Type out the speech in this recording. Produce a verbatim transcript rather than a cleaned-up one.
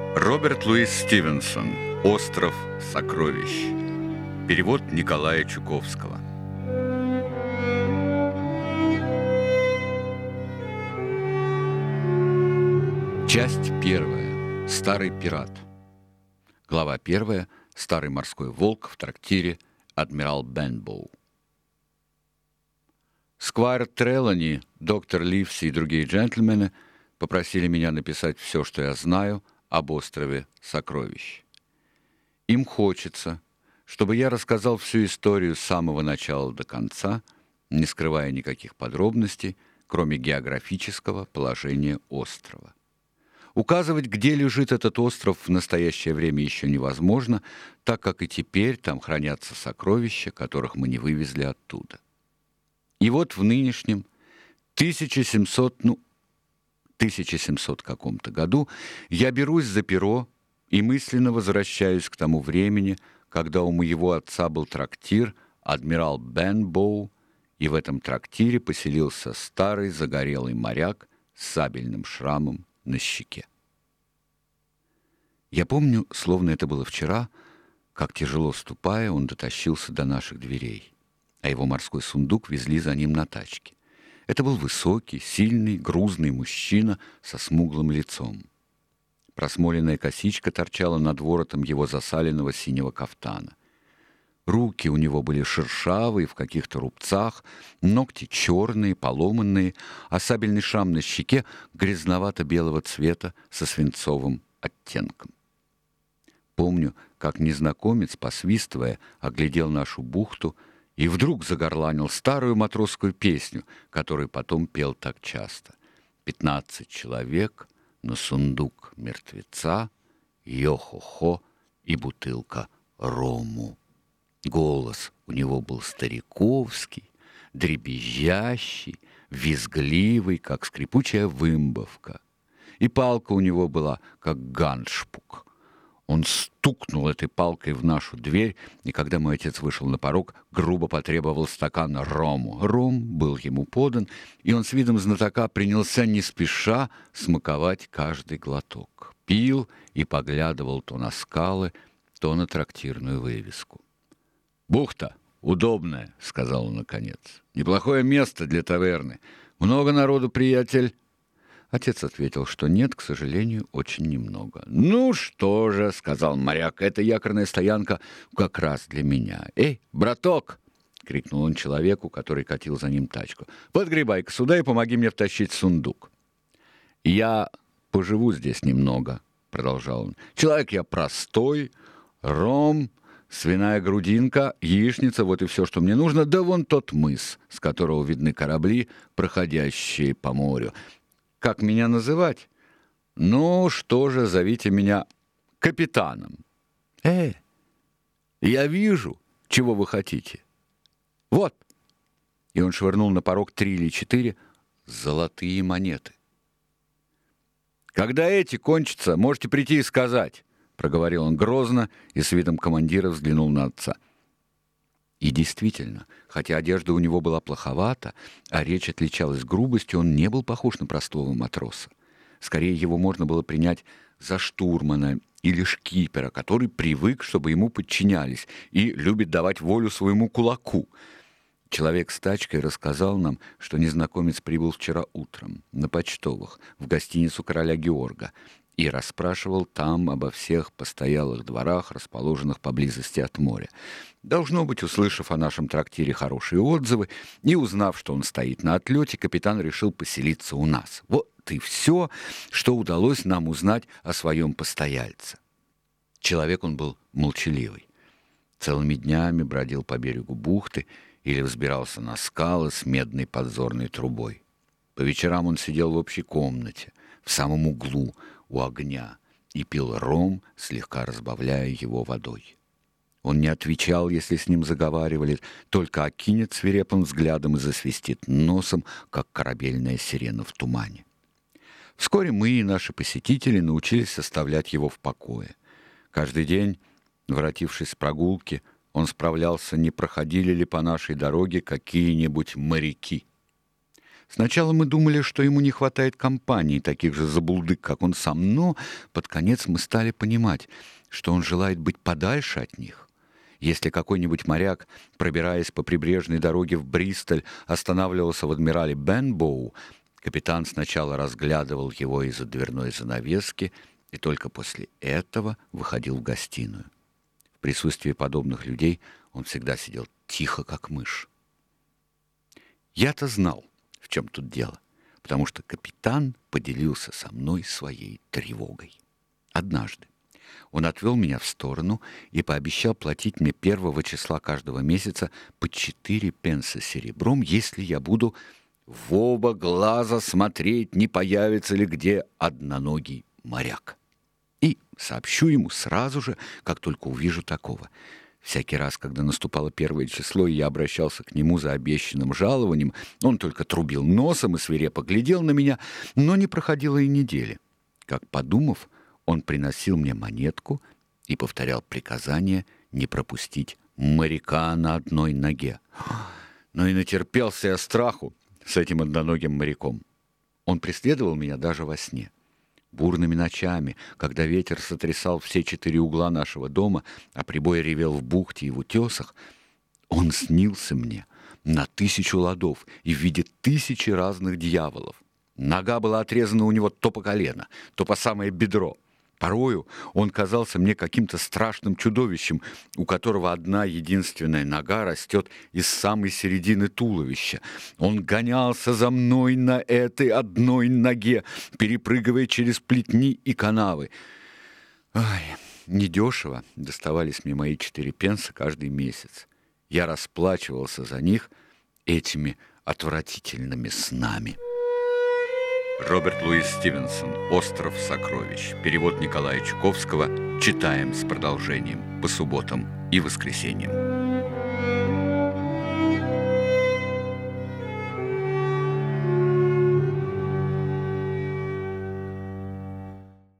Роберт Луис Стивенсон. «Остров сокровищ». Перевод Николая Чуковского. Часть первая. Старый пират. Глава первая. Старый морской волк в трактире «Адмирал Бенбоу». Сквайр Трелани, доктор Ливси и другие джентльмены попросили меня написать все, что я знаю об острове сокровищ. Им хочется, чтобы я рассказал всю историю с самого начала до конца, не скрывая никаких подробностей, кроме географического положения острова. Указывать, где лежит этот остров, в настоящее время еще невозможно, так как и теперь там хранятся сокровища, которых мы не вывезли оттуда. И вот в нынешнем тысяча семисотом, ну, тысяча семисотом каком-то году я берусь за перо и мысленно возвращаюсь к тому времени, когда у моего отца был трактир «Адмирал Бенбоу», и в этом трактире поселился старый загорелый моряк с сабельным шрамом на щеке. Я помню, словно это было вчера, как, тяжело ступая, он дотащился до наших дверей, а его морской сундук везли за ним на тачке. Это был высокий, сильный, грузный мужчина со смуглым лицом. Просмоленная косичка торчала над воротом его засаленного синего кафтана. Руки у него были шершавые, в каких-то рубцах, ногти черные, поломанные, а сабельный шрам на щеке грязновато-белого цвета со свинцовым оттенком. Помню, как незнакомец, посвистывая, оглядел нашу бухту и вдруг загорланил старую матросскую песню, которую потом пел так часто. «Пятнадцать человек на сундук мертвеца, йо-хо-хо и бутылка рому». Голос у него был стариковский, дребезжащий, визгливый, как скрипучая вымбовка. И палка у него была, как ганшпук. Он стукнул этой палкой в нашу дверь, и когда мой отец вышел на порог, грубо потребовал стакан рому. Ром был ему подан, и он с видом знатока принялся не спеша смаковать каждый глоток. Пил и поглядывал то на скалы, то на трактирную вывеску. «Бухта удобная», — сказал он наконец. «Неплохое место для таверны. Много народу, приятель». Отец ответил, что нет, к сожалению, очень немного. «Ну что же», — сказал моряк, — «эта якорная стоянка как раз для меня». «Эй, браток!» — крикнул он человеку, который катил за ним тачку. «Подгребай-ка сюда и помоги мне втащить сундук». «Я поживу здесь немного», — продолжал он. «Человек я простой, ром, свиная грудинка, яичница, вот и все, что мне нужно, да вон тот мыс, с которого видны корабли, проходящие по морю. Как меня называть? Ну, что же, зовите меня капитаном». «Э, я вижу, чего вы хотите. Вот». И он швырнул на порог три или четыре золотые монеты. «Когда эти кончатся, можете прийти и сказать», — проговорил он грозно и с видом командира взглянул на отца. И действительно, хотя одежда у него была плоховата, а речь отличалась грубостью, он не был похож на простого матроса. Скорее, его можно было принять за штурмана или шкипера, который привык, чтобы ему подчинялись, и любит давать волю своему кулаку. Человек с тачкой рассказал нам, что незнакомец прибыл вчера утром на почтовых в гостиницу короля Георга и расспрашивал там обо всех постоялых дворах, расположенных поблизости от моря. Должно быть, услышав о нашем трактире хорошие отзывы и узнав, что он стоит на отлете, капитан решил поселиться у нас. Вот и все, что удалось нам узнать о своем постояльце. Человек он был молчаливый. Целыми днями бродил по берегу бухты или взбирался на скалы с медной подзорной трубой. По вечерам он сидел в общей комнате, в самом углу, у огня, и пил ром, слегка разбавляя его водой. Он не отвечал, если с ним заговаривали, только окинет свирепым взглядом и засвистит носом, как корабельная сирена в тумане. Вскоре мы и наши посетители научились оставлять его в покое. Каждый день, воротившись с прогулки, он справлялся, не проходили ли по нашей дороге какие-нибудь моряки. Сначала мы думали, что ему не хватает компании, таких же забулдык, как он сам, но под конец мы стали понимать, что он желает быть подальше от них. Если какой-нибудь моряк, пробираясь по прибрежной дороге в Бристоль, останавливался в адмирале Бенбоу, капитан сначала разглядывал его из-за дверной занавески и только после этого выходил в гостиную. В присутствии подобных людей он всегда сидел тихо, как мышь. Я-то знал, в чем тут дело, потому что капитан поделился со мной своей тревогой. Однажды он отвел меня в сторону и пообещал платить мне первого числа каждого месяца по четыре пенса серебром, если я буду в оба глаза смотреть, не появится ли где одноногий моряк. И сообщу ему сразу же, как только увижу такого. Всякий раз, когда наступало первое число, и я обращался к нему за обещанным жалованием, он только трубил носом и свирепо глядел на меня, но не проходило и недели. Как подумав, он приносил мне монетку и повторял приказание не пропустить моряка на одной ноге. Но и натерпелся я страху с этим одноногим моряком. Он преследовал меня даже во сне. Бурными ночами, когда ветер сотрясал все четыре угла нашего дома, а прибой ревел в бухте и в утесах, он снился мне на тысячу ладов и в виде тысячи разных дьяволов. Нога была отрезана у него то по колено, то по самое бедро. Порою он казался мне каким-то страшным чудовищем, у которого одна единственная нога растет из самой середины туловища. Он гонялся за мной на этой одной ноге, перепрыгивая через плетни и канавы. Ай, недешево доставались мне мои четыре пенса каждый месяц. Я расплачивался за них этими отвратительными снами. Роберт Луис Стивенсон «Остров сокровищ». Перевод Николая Чуковского. Читаем с продолжением по субботам и воскресеньям.